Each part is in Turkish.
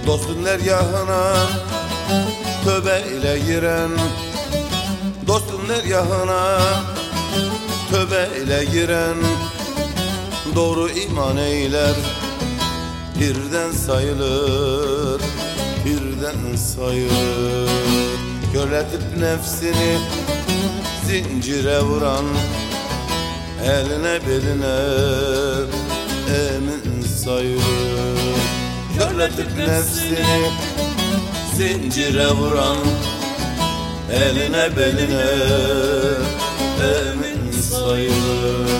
Dostun dergahına tövbeyle giren, dostun dergahına tövbeyle giren, doğru iman eyler, birden sayılır, birden sayılır. Körletip nefsini zincire vuran, eline beline emin sayılır. Körletip nefsini zincire vuran, eline beline emin sayılır.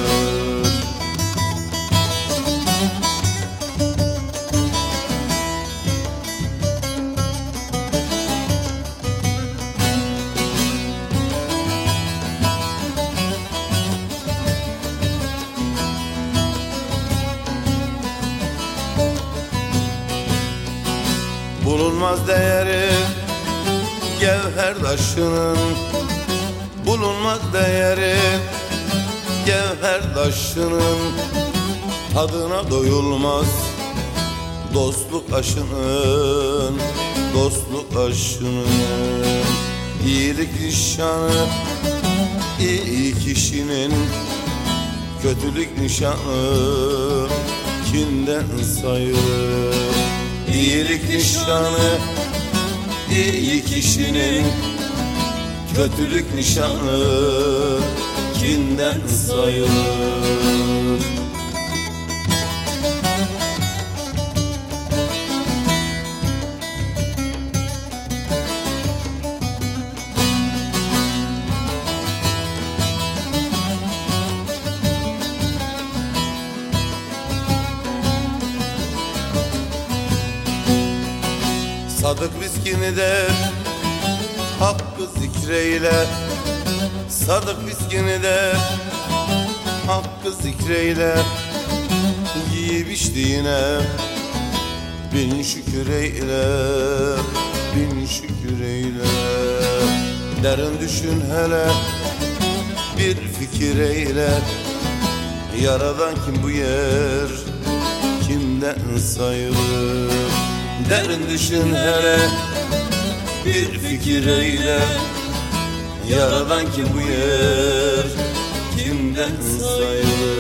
Bulunmaz değeri gevher taşının, bulunmaz değeri gevher taşının, tadına doyulmaz dostluk aşının, dostluk aşının. İyilik nişanı iyi kişinin, kötülük nişanı kinden sayılır. İyilik nişanı iyi kişinin, kötülük nişanı kinden sayılır. Sadık miskini de hakkı zikreyle, sadık miskini de hakkı zikreyle, yiyip içtiğine bin şükür eyle, bin şükür eyle. Derin düşün hele bir fikir eyle, yaradan kim bu yer kimden sayılır. Derin düşün hele bir fikir eyle, yaradan kim bu yer kimden sayılır.